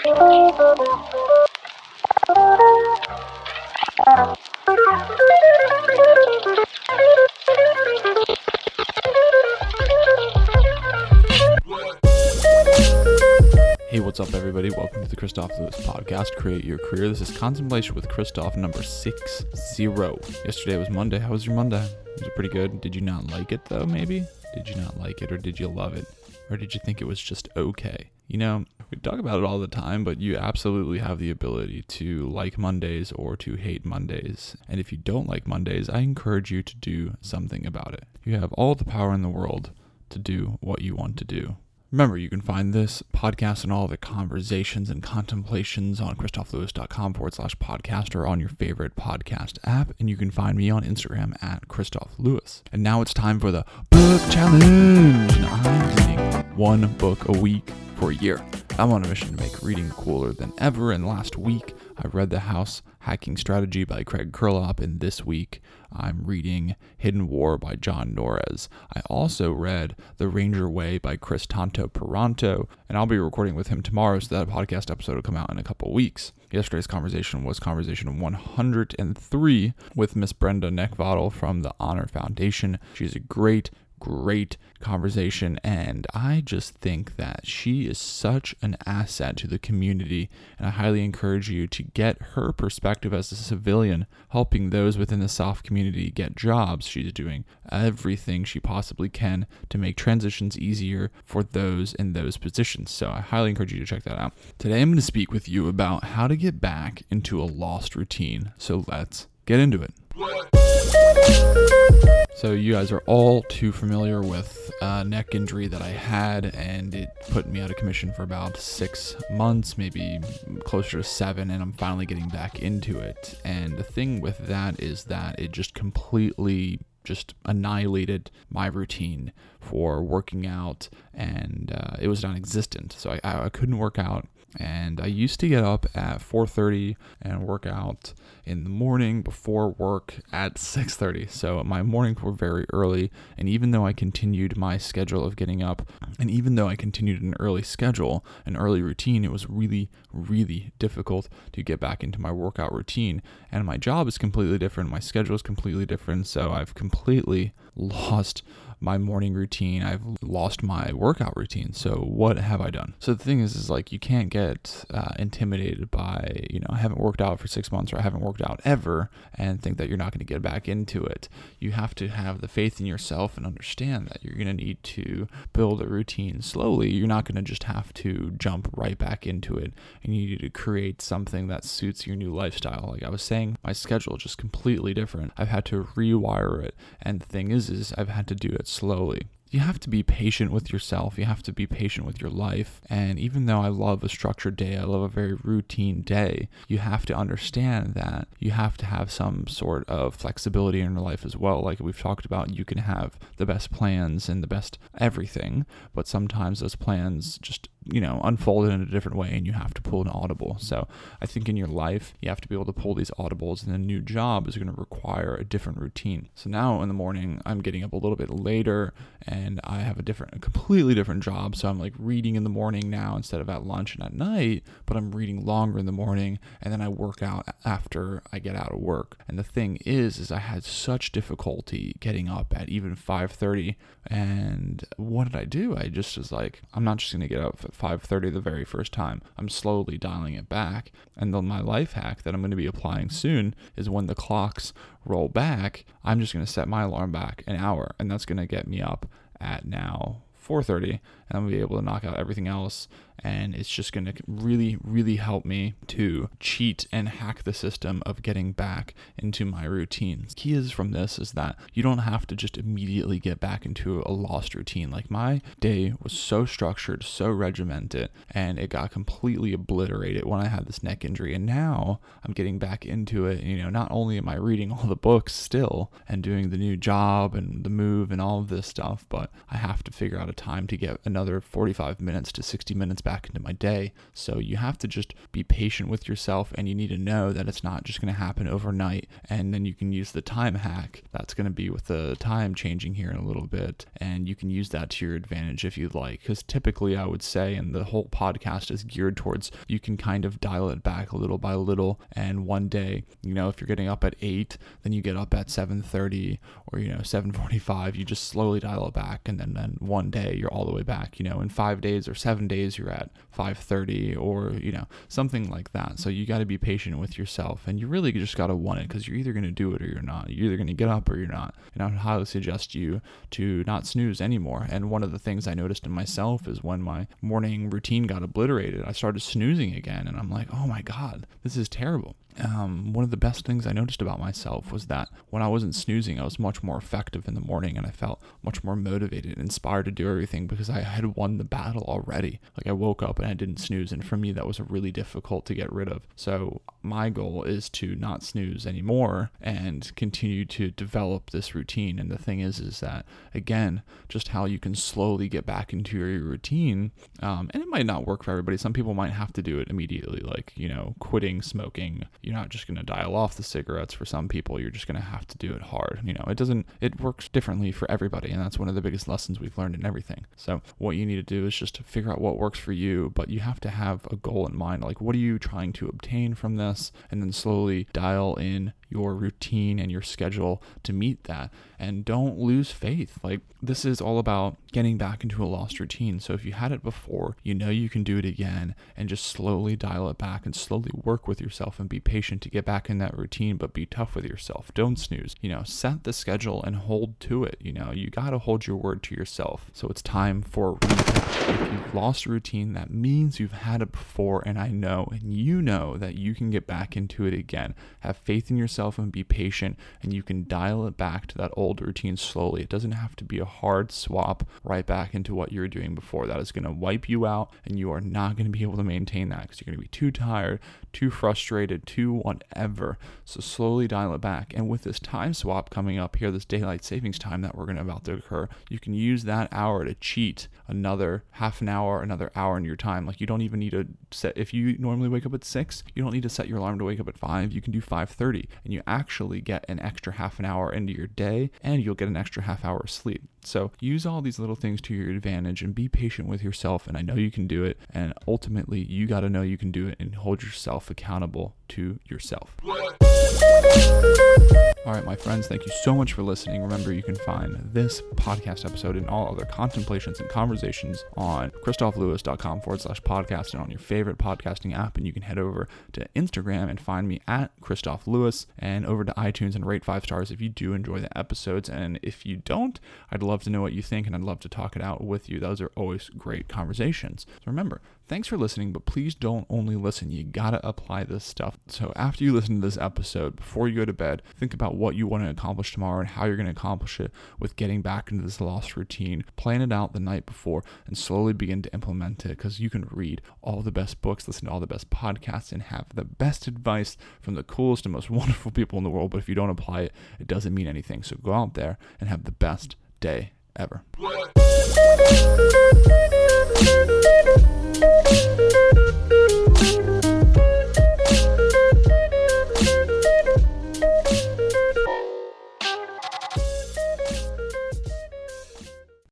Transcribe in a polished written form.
Hey, what's up, everybody? Welcome to the Christoph Lewis podcast, Create Your Career. This is Contemplation with Christoph number 60. Yesterday was Monday. How was your Monday? Was it pretty good? Did you not like it, though, maybe? Did you not like it, or did you love it? Or did you think it was just okay? You know, we talk about it all the time, but you absolutely have the ability to like Mondays or to hate Mondays. And if you don't like Mondays, I encourage you to do something about it. You have all the power in the world to do what you want to do. Remember, you can find this podcast and all the conversations and contemplations on christophlewis.com/podcast or on your favorite podcast app. And you can find me on Instagram at Christoph Lewis. And now it's time for the book challenge. And I'm reading one book a week for a year. I'm on a mission to make reading cooler than ever. And last week, I read The House Hacking Strategy by Craig Kurlop. And this week, I'm reading Hidden War by John Norris. I also read The Ranger Way by Chris Tanto Peranto, and I'll be recording with him tomorrow, so that podcast episode will come out in a couple weeks. Yesterday's conversation was conversation 103 with Miss Brenda Neckvattle from the Honor Foundation. She's a great conversation, and I just think that she is such an asset to the community, and I highly encourage you to get her perspective as a civilian, helping those within the SOF community get jobs. She's doing everything she possibly can to make transitions easier for those in those positions, so I highly encourage you to check that out. Today I'm going to speak with you about how to get back into a lost routine, so let's get into it. So you guys are all too familiar with a neck injury that I had, and it put me out of commission for about 6 months, maybe closer to 7, and I'm finally getting back into it. And the thing with that is that it just completely annihilated my routine for working out, and it was non-existent. So I couldn't work out. And I used to get up at 4:30 and work out in the morning before work at 6:30. So my mornings were very early. And even though I continued my schedule of getting up, and even though I continued an early schedule, an early routine, it was really, really difficult to get back into my workout routine. And my job is completely different. My schedule is completely different. So I've completely lost my morning routine. I've lost my workout routine. So what have I done? So the thing is like, you can't get intimidated by, I haven't worked out for 6 months, or I haven't worked out ever, and think that you're not going to get back into it. You have to have the faith in yourself and understand that you're going to need to build a routine slowly. You're not going to just have to jump right back into it, and you need to create something that suits your new lifestyle. Like I was saying, my schedule is just completely different. I've had to rewire it, and the thing is I've had to do it slowly. You have to be patient with yourself. You have to be patient with your life. And even though I love a structured day, I love a very routine day, you have to understand that you have to have some sort of flexibility in your life as well. Like we've talked about, you can have the best plans and the best everything, but sometimes those plans just unfold in a different way, and you have to pull an audible. So I think in your life, you have to be able to pull these audibles, and a new job is going to require a different routine. So now in the morning, I'm getting up a little bit later, and I have a completely different job. So I'm like reading in the morning now instead of at lunch and at night, but I'm reading longer in the morning, and then I work out after I get out of work. And the thing is I had such difficulty getting up at even 5:30. And what did I do? I just was like, I'm not just going to get up at 5:30 the very first time. I'm slowly dialing it back. And then my life hack that I'm going to be applying soon is when the clocks roll back, I'm just going to set my alarm back an hour, and that's going to get me up at now 4:30, and I'm going to be able to knock out everything else. And it's just going to really, really help me to cheat and hack the system of getting back into my routine. The key is from this is that you don't have to just immediately get back into a lost routine. Like my day was so structured, so regimented, and it got completely obliterated when I had this neck injury. And now I'm getting back into it. Not only am I reading all the books still and doing the new job and the move and all of this stuff, but I have to figure out a time to get another 45 minutes to 60 minutes back back into my day. So you have to just be patient with yourself, and you need to know that it's not just going to happen overnight. And then you can use the time hack that's going to be with the time changing here in a little bit, and you can use that to your advantage if you'd like, because typically I would say, and the whole podcast is geared towards, you can kind of dial it back little by little. And one day, if you're getting up at 8, then you get up at 7:30 or 7:45, you just slowly dial it back, and then one day you're all the way back. In 5 days or 7 days you're at 5:30 or something like that. So you got to be patient with yourself, and you really just got to want it, because you're either going to do it or you're not. You're either going to get up or you're not. And I would highly suggest you to not snooze anymore. And one of the things I noticed in myself is when my morning routine got obliterated, I started snoozing again, and I'm like, oh my God, this is terrible. One of the best things I noticed about myself was that when I wasn't snoozing, I was much more effective in the morning, and I felt much more motivated and inspired to do everything because I had won the battle already. Like, I woke up and I didn't snooze, and for me that was really difficult to get rid of. So my goal is to not snooze anymore and continue to develop this routine. And the thing is that, again, just how you can slowly get back into your routine, and it might not work for everybody. Some people might have to do it immediately, like quitting smoking. You're not just going to dial off the cigarettes. For some people, you're just going to have to do it hard. It works differently for everybody. And that's one of the biggest lessons we've learned in everything. So what you need to do is just to figure out what works for you, but you have to have a goal in mind. Like, what are you trying to obtain from this? And then slowly dial in your routine and your schedule to meet that. And don't lose faith. Like, this is all about getting back into a lost routine. So if you had it before, you can do it again, and just slowly dial it back and slowly work with yourself and be patient to get back in that routine, but be tough with yourself. Don't snooze. Set the schedule and hold to it. You got to hold your word to yourself. So it's time for a recap. If you've lost a routine, that means you've had it before, and I know, and you know that you can get back into it again. Have faith in yourself and be patient, and you can dial it back to that old routine slowly. It doesn't have to be a hard swap right back into what you were doing before. That is going to wipe you out, and you are not going to be able to maintain that because you're going to be too tired, too frustrated, too whatever. So slowly dial it back. And with this time swap coming up here, this daylight savings time that we're going to about to occur, you can use that hour to cheat another half an hour, another hour in your time. Like, you don't even need to set, if you normally wake up at 6, you don't need to set your alarm to wake up at 5. You can do 5:30, and you actually get an extra half an hour into your day, and you'll get an extra half hour of sleep. So use all these little things to your advantage and be patient with yourself. And I know you can do it. And ultimately, you got to know you can do it and hold yourself accountable to yourself. All right, my friends, thank you so much for listening. Remember, you can find this podcast episode and all other contemplations and conversations on christophllewis.com/podcast and on your favorite podcasting app. And you can head over to Instagram and find me at Christoph Lewis, and over to iTunes and rate 5 stars if you do enjoy the episodes. And if you don't, I'd love to know what you think, and I'd love to talk it out with you. Those are always great conversations. So remember, thanks for listening, but please don't only listen. You gotta apply this stuff. So after you listen to this episode, before you go to bed, think about what you want to accomplish tomorrow and how you're going to accomplish it with getting back into this lost routine. Plan it out the night before and slowly begin to implement it, because you can read all the best books, listen to all the best podcasts, and have the best advice from the coolest and most wonderful people in the world. But if you don't apply it, it doesn't mean anything. So go out there and have the best day ever.